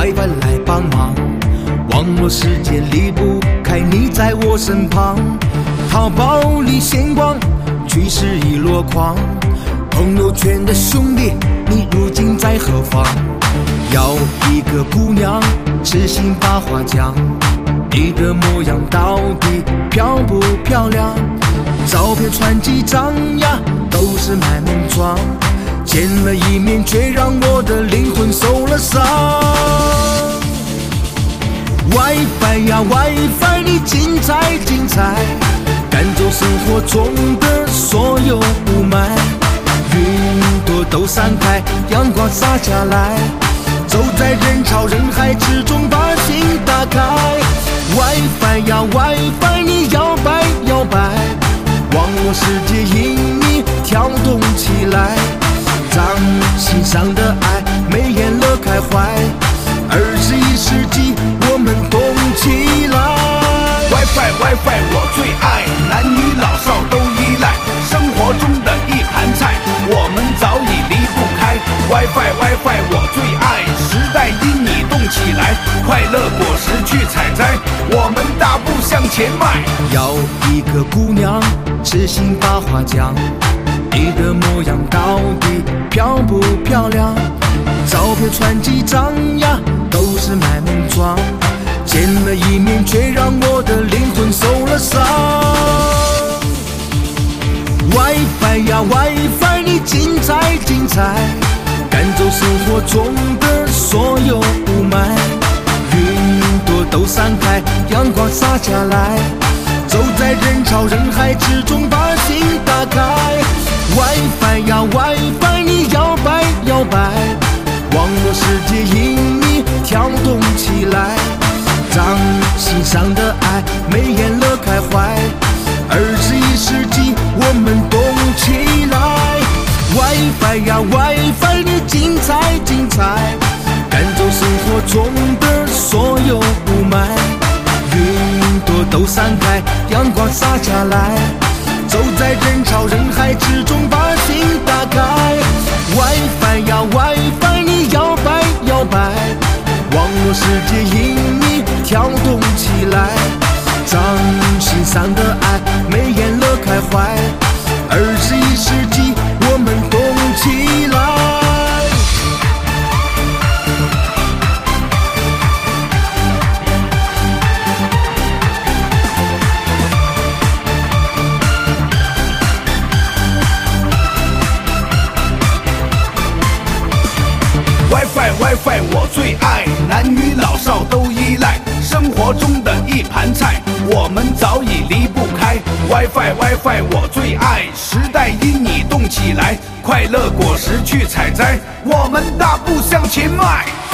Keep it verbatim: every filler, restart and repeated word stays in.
WiFi 来帮忙。网络世界离不开你在我身旁，淘宝里闲逛，趋势已落框。朋友圈的兄弟，你如今在何方？要一个姑娘，痴心把话讲，你的模样到底漂不漂亮？照片传几张呀，都是卖萌妆，见了一面却让我的灵魂受了伤。WiFi 呀 WiFi， 你精彩精彩，赶走生活中的所有雾霾，云朵都散开，阳光洒下来，走在人潮人海之中，把心打开。WiFi 呀 WiFi， 你摇摆摇摆，网络世界因你跳动起来，让心上的爱眉眼乐开怀。二十一世纪，我们动起来。 WiFi WiFi 我最爱，男女老少都依赖，生活中的一盘菜，我们早已离不开。WiFi WiFi 我最爱，时代因你动起来，快乐果实去采摘，我们大步向前迈。 要一个姑娘，痴心把话讲，你的模样到底漂不漂亮？照片传几张呀，都是卖萌妆，见了一面却让我的灵魂受了伤。WiFi 呀 WiFi， 你精彩精彩，赶走生活中的所有雾霾，云朵都散开，阳光洒下来，走在人潮人海之中，把心打开。WiFi 呀 WiFi， 你摇摆摇摆，网络世界因你跳动起来，让心上的爱眉眼乐开怀。二十一世纪，我们动起来。WiFi 呀 WiFi， 你精彩精彩，赶走生活中的所有雾霾，云朵都散开，阳光洒下来，走在人潮人海之中，把心打开。WiFi 呀 WiFi， 你摇摆摇摆，网络世界因你跳动起来，让心上的爱眉眼乐开怀。二十一世纪，我们动起来。 WiFi WiFi 我最爱，男女老少都依赖，生活中的一盘菜，我们早已离不开。WiFi WiFi 我最爱，时代因你动起来，快乐果实去采摘，我们大步向前迈。